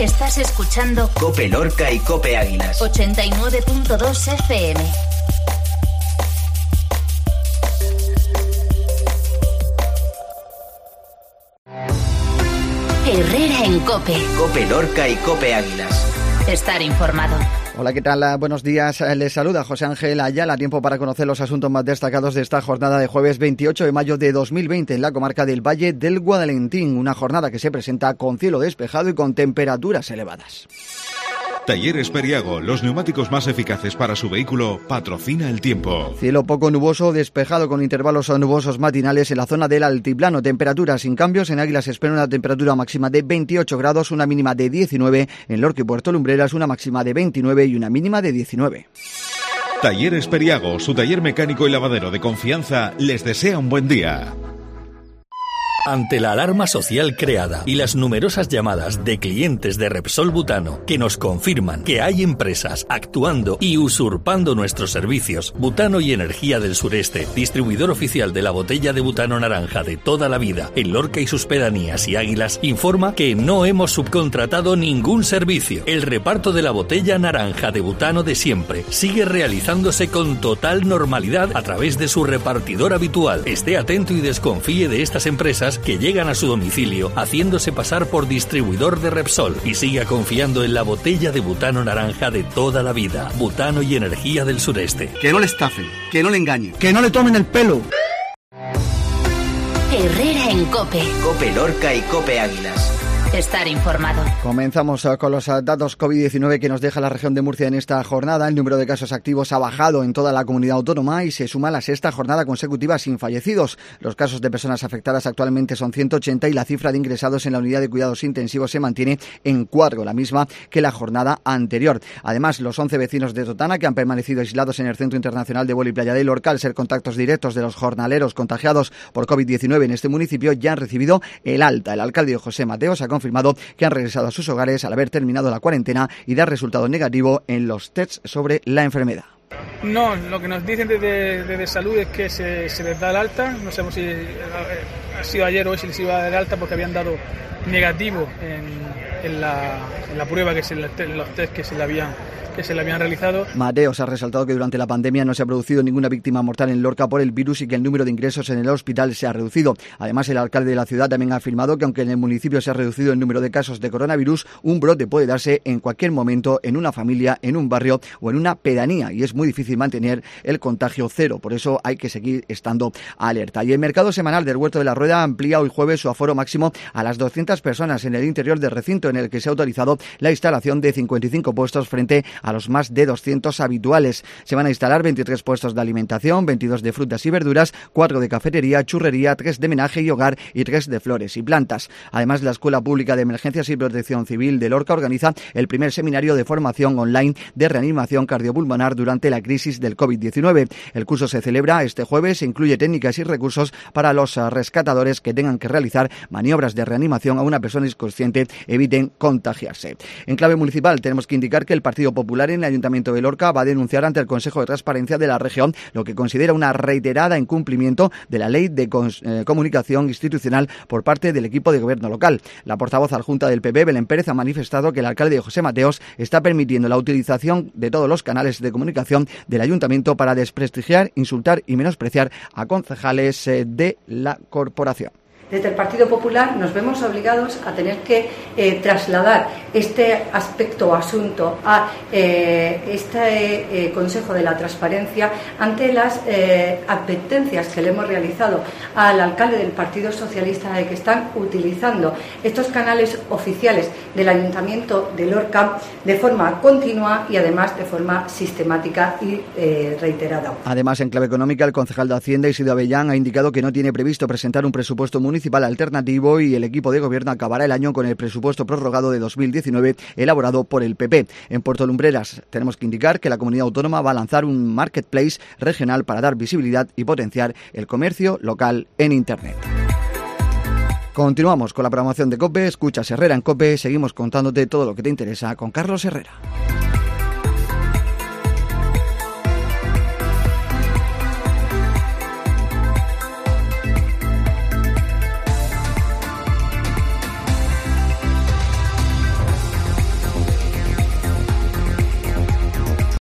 Estás escuchando COPE Lorca y COPE Águilas. 89.2 FM. Herrera en COPE. COPE Lorca y COPE Águilas. Estar informado. Hola, ¿qué tal? Buenos días. Les saluda José Ángel Ayala. Tiempo para conocer los asuntos más destacados de esta jornada de jueves 28 de mayo de 2020 en la comarca del Valle del Guadalentín. Una jornada que se presenta con cielo despejado y con temperaturas elevadas. Talleres Periago, los neumáticos más eficaces para su vehículo, patrocina el tiempo. Cielo poco nuboso, despejado con intervalos nubosos matinales en la zona del altiplano. Temperaturas sin cambios. En Águilas se espera una temperatura máxima de 28 grados, una mínima de 19. En Lorca y Puerto Lumbreras una máxima de 29 y una mínima de 19. Talleres Periago, su taller mecánico y lavadero de confianza, les desea un buen día. Ante la alarma social creada y las numerosas llamadas de clientes de Repsol Butano que nos confirman que hay empresas actuando y usurpando nuestros servicios, Butano y Energía del Sureste, distribuidor oficial de la botella de butano naranja de toda la vida en Lorca y sus pedanías y Águilas, informa que no hemos subcontratado ningún servicio. El reparto de la botella naranja de butano de siempre sigue realizándose con total normalidad a través de su repartidor habitual. Esté atento y desconfíe de estas empresas que llegan a su domicilio haciéndose pasar por distribuidor de Repsol y siga confiando en la botella de butano naranja de toda la vida. Butano y Energía del Sureste. Que no le estafen, que no le engañen, que no le tomen el pelo. Herrera en COPE. COPE Lorca y COPE Águilas. Estar informado. Comenzamos con los datos COVID-19 que nos deja la región de Murcia en esta jornada. El número de casos activos ha bajado en toda la comunidad autónoma y se suma a la sexta jornada consecutiva sin fallecidos. Los casos de personas afectadas actualmente son 180 y la cifra de ingresados en la unidad de cuidados intensivos se mantiene en 4, la misma que la jornada anterior. Además, los 11 vecinos de Totana que han permanecido aislados en el Centro Internacional de Vuelo y Playa de Lorca al ser contactos directos de los jornaleros contagiados por COVID-19 en este municipio ya han recibido el alta. El alcalde José Mateos ha confirmado que han regresado a sus hogares al haber terminado la cuarentena y dar resultado negativo en los tests sobre la enfermedad. No, lo que nos dicen desde salud es que se les da el alta. No sabemos si ha sido ayer o hoy si les iba a dar el alta porque habían dado negativo en la prueba, en los test que se le habían realizado. Mateos ha resaltado que durante la pandemia no se ha producido ninguna víctima mortal en Lorca por el virus y que el número de ingresos en el hospital se ha reducido. Además, el alcalde de la ciudad también ha afirmado que aunque en el municipio se ha reducido el número de casos de coronavirus, un brote puede darse en cualquier momento en una familia, en un barrio o en una pedanía y es muy difícil mantener el contagio cero. Por eso hay que seguir estando alerta. Y el mercado semanal del Huerto de la Rueda amplía hoy jueves su aforo máximo a las 200 personas en el interior del recinto, en el que se ha autorizado la instalación de 55 puestos frente a los más de 200 habituales. Se van a instalar 23 puestos de alimentación, 22 de frutas y verduras, 4 de cafetería, churrería, 3 de menaje y hogar y 3 de flores y plantas. Además, la Escuela Pública de Emergencias y Protección Civil de Lorca organiza el primer seminario de formación online de reanimación cardiopulmonar durante la crisis del COVID-19. El curso se celebra este jueves e incluye técnicas y recursos para los rescatadores que tengan que realizar maniobras de reanimación a una persona inconsciente, eviten contagiarse. En clave municipal tenemos que indicar que el Partido Popular en el Ayuntamiento de Lorca va a denunciar ante el Consejo de Transparencia de la región lo que considera una reiterada incumplimiento de la Ley de Comunicación Institucional por parte del equipo de gobierno local. La portavoz adjunta del PP, Belén Pérez, ha manifestado que el alcalde José Mateos está permitiendo la utilización de todos los canales de comunicación del Ayuntamiento para desprestigiar, insultar y menospreciar a concejales de la corporación. Desde el Partido Popular nos vemos obligados a tener que trasladar este aspecto o asunto a este Consejo de la Transparencia ante las advertencias que le hemos realizado al alcalde del Partido Socialista de que están utilizando estos canales oficiales del Ayuntamiento de Lorca de forma continua y además de forma sistemática y reiterada. Además, en clave económica, el concejal de Hacienda, Isidro Avellán, ha indicado que no tiene previsto presentar un presupuesto municipal alternativo y el equipo de gobierno acabará el año con el presupuesto prorrogado de 2019 elaborado por el PP. En Puerto Lumbreras tenemos que indicar que la comunidad autónoma va a lanzar un marketplace regional para dar visibilidad y potenciar el comercio local en Internet. Continuamos con la programación de COPE, escuchas Herrera en COPE, seguimos contándote todo lo que te interesa con Carlos Herrera.